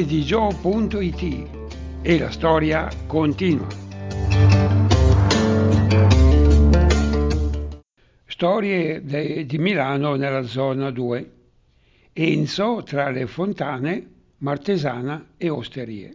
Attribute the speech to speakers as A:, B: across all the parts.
A: edigio.it e la storia continua. Storie di Milano nella zona 2. Enzo tra le fontane, Martesana e osterie.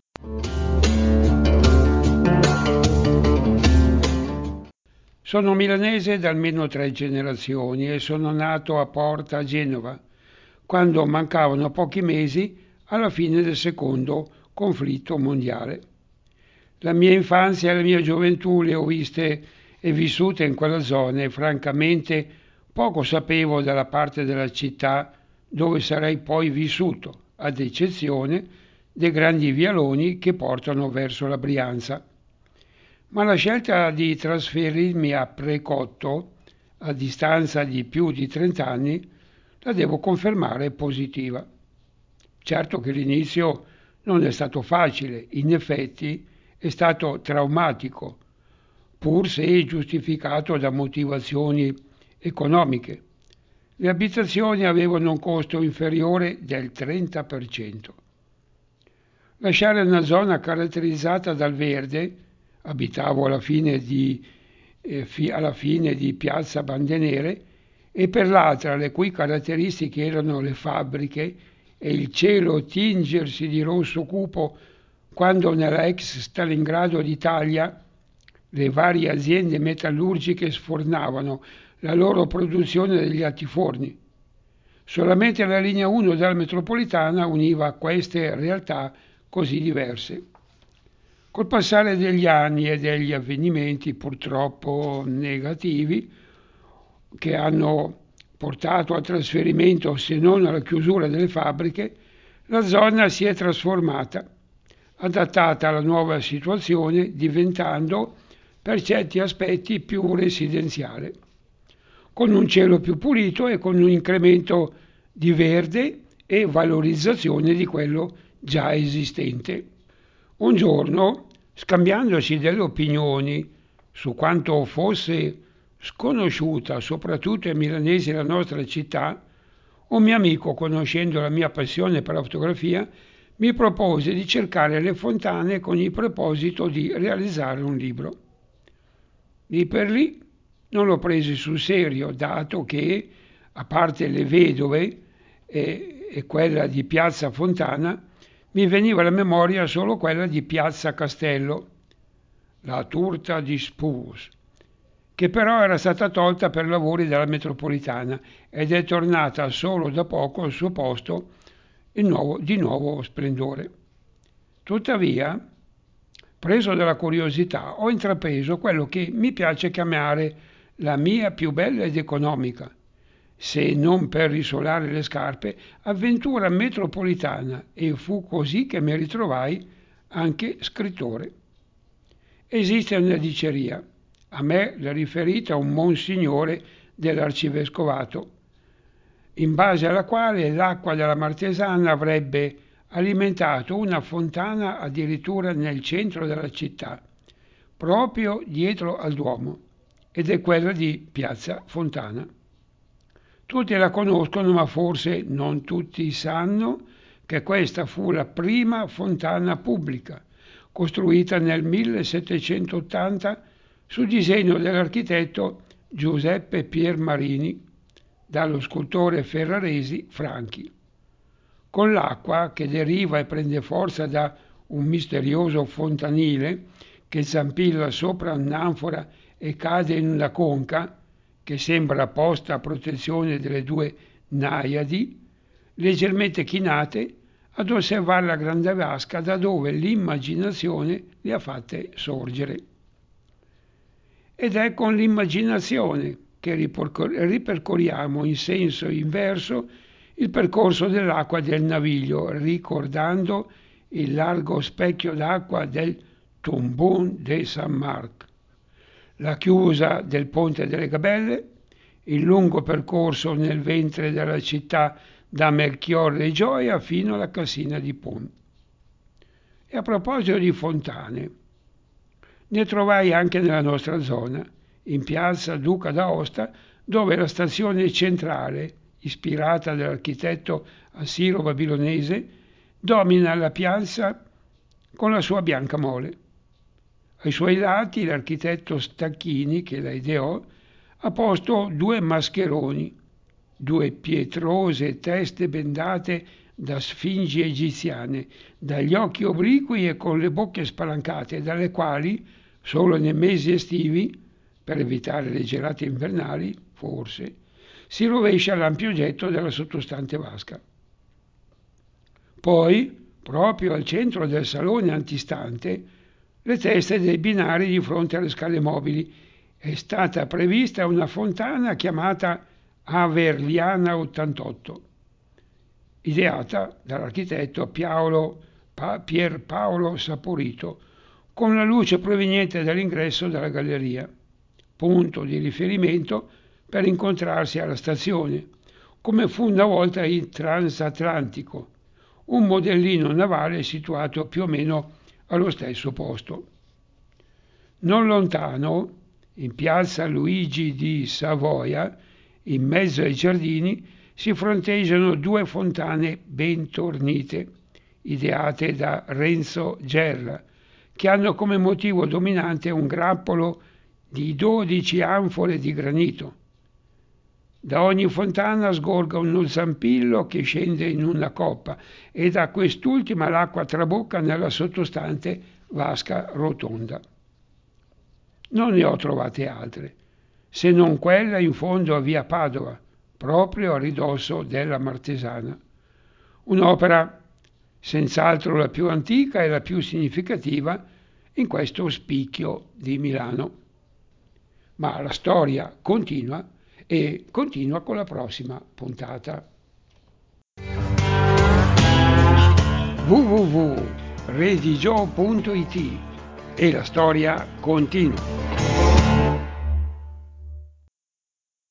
A: Sono milanese da almeno 3 generazioni e sono nato a Porta, Genova, quando mancavano pochi mesi alla fine del secondo conflitto mondiale. La mia infanzia e la mia gioventù le ho viste e vissute in quella zona e francamente poco sapevo della parte della città dove sarei poi vissuto, ad eccezione dei grandi vialoni che portano verso la Brianza. Ma la scelta di trasferirmi a Precotto, a distanza di più di 30 anni, la devo confermare positiva. Certo che l'inizio non è stato facile, in effetti è stato traumatico, pur se giustificato da motivazioni economiche. Le abitazioni avevano un costo inferiore del 30%. Lasciare una zona caratterizzata dal verde, abitavo alla fine di Piazza Bandenere, e per l'altra le cui caratteristiche erano le fabbriche e il cielo tingersi di rosso cupo quando nella ex Stalingrado d'Italia le varie aziende metallurgiche sfornavano la loro produzione degli altiforni. Solamente la linea 1 della metropolitana univa queste realtà così diverse. Col passare degli anni e degli avvenimenti purtroppo negativi che hanno portato al trasferimento, se non alla chiusura delle fabbriche, la zona si è trasformata, adattata alla nuova situazione, diventando per certi aspetti più residenziale, con un cielo più pulito e con un incremento di verde e valorizzazione di quello già esistente. Un giorno, scambiandosi delle opinioni su quanto fosse sconosciuta soprattutto ai milanesi la nostra città, un mio amico, conoscendo la mia passione per la fotografia, mi propose di cercare le fontane con il proposito di realizzare un libro. Lì per lì non l'ho preso sul serio, dato che, a parte le vedove e quella di Piazza Fontana, mi veniva alla memoria solo quella di Piazza Castello, la Turta di Spurs, che però era stata tolta per lavori della metropolitana ed è tornata solo da poco al suo posto di nuovo splendore. Tuttavia, preso dalla curiosità, ho intrapreso quello che mi piace chiamare la mia più bella ed economica, se non per risolare le scarpe, avventura metropolitana, e fu così che mi ritrovai anche scrittore. Esiste una diceria, a me l'ha riferita un monsignore dell'arcivescovato, in base alla quale l'acqua della Martesana avrebbe alimentato una fontana addirittura nel centro della città, proprio dietro al Duomo, ed è quella di Piazza Fontana. Tutti la conoscono, ma forse non tutti sanno che questa fu la prima fontana pubblica, costruita nel 1780 su disegno dell'architetto Giuseppe Piermarini, dallo scultore ferraresi Franchi. Con l'acqua che deriva e prende forza da un misterioso fontanile che zampilla sopra un'anfora e cade in una conca, che sembra posta a protezione delle due Naiadi, leggermente chinate, ad osservare la grande vasca da dove l'immaginazione le ha fatte sorgere. Ed è con l'immaginazione che ripercorriamo in senso inverso il percorso dell'acqua del Naviglio, ricordando il largo specchio d'acqua del Tumbun de San Marc, la chiusa del Ponte delle Gabelle, il lungo percorso nel ventre della città da Melchiorre e Gioia fino alla Cassina di Pont. E a proposito di fontane, ne trovai anche nella nostra zona, in piazza Duca d'Aosta, dove la stazione centrale, ispirata dall'architetto assiro-babilonese, domina la piazza con la sua bianca mole. Ai suoi lati l'architetto Stacchini, che la ideò, ha posto due mascheroni, due pietrose teste bendate da sfingi egiziane, dagli occhi obliqui e con le bocche spalancate, dalle quali, solo nei mesi estivi, per evitare le gelate invernali, forse, si rovescia l'ampio getto della sottostante vasca. Poi, proprio al centro del salone antistante, le teste dei binari di fronte alle scale mobili, è stata prevista una fontana chiamata Averliana 88, ideata dall'architetto Pierpaolo Saporito, con la luce proveniente dall'ingresso della galleria, punto di riferimento per incontrarsi alla stazione, come fu una volta il Transatlantico, un modellino navale situato più o meno allo stesso posto. Non lontano, in piazza Luigi di Savoia, in mezzo ai giardini, si fronteggiano due fontane ben tornite, ideate da Renzo Gerla, che hanno come motivo dominante un grappolo di 12 anfore di granito. Da ogni fontana sgorga uno zampillo che scende in una coppa e da quest'ultima l'acqua trabocca nella sottostante vasca rotonda. Non ne ho trovate altre, se non quella in fondo a via Padova, proprio a ridosso della Martesana. Un'opera senz'altro la più antica e la più significativa in questo spicchio di Milano. Ma la storia continua e continua con la prossima puntata. www.redigio.it e la storia continua.